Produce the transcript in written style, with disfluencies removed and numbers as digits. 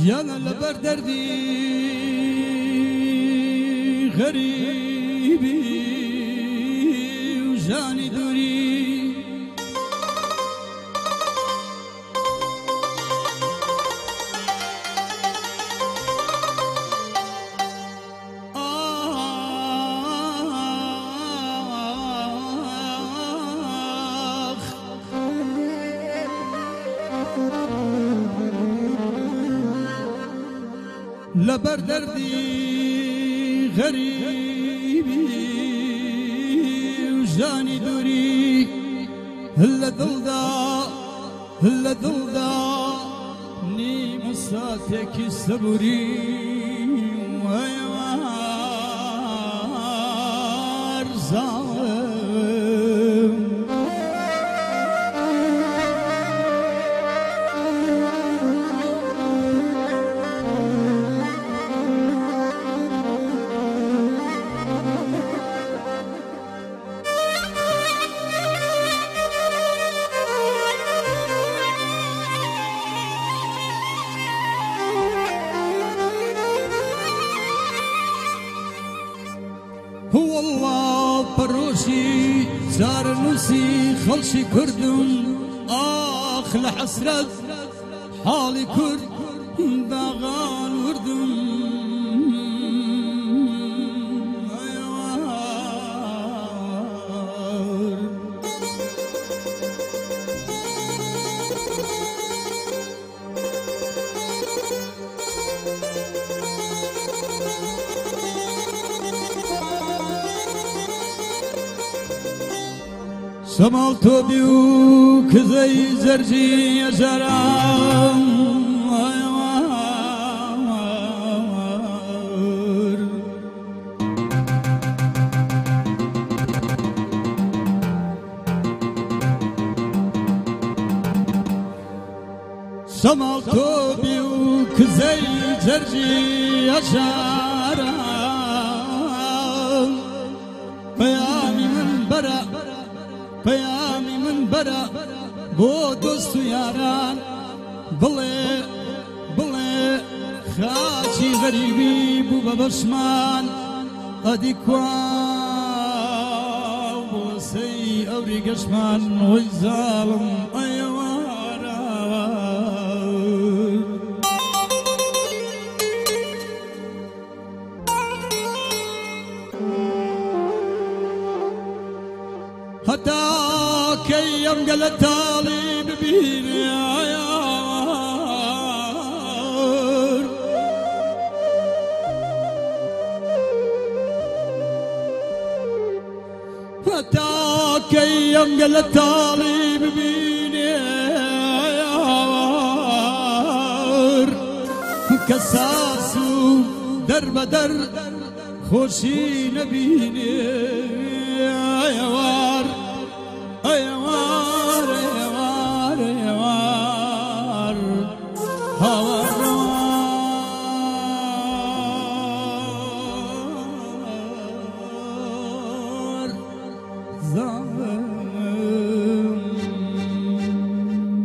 گیانە لەبەر دەردی غەریبی و ژانی دووری لەبەر دەردی غەریبی و ژانی دووری لە دڵدا نیم ساتێکی سەبووری وەیوار زاڵم والله پەرۆشی زارنووسی خەڵکی کوردم ئاخ لە حەسرەت حاڵی کورد داغان وردم سەماڵ تۆبی و کزەی زەرجی ئەژەران سەماڵ تۆبی و کزەی زەرجی ئەژەران پەیامی من بەرە پەیامی من بەرە بۆ دۆست و یاران بڵێ خاچی غەریبی بوو بە بەشمان ئەدی کوا بۆ سەی ئەوری گەشمان وەی زاڵم ئەیوارە هەتا کەی ئەم گەلە تاڵی ببینێ ئایار هەتا کەی ئەم گەلە تاڵی ببینێ ئایار کە ساس و دەربەدەر خۆشی نەبینێ ئایوار ئەیوار ئەیوار ئەیوار هاوار زاڵم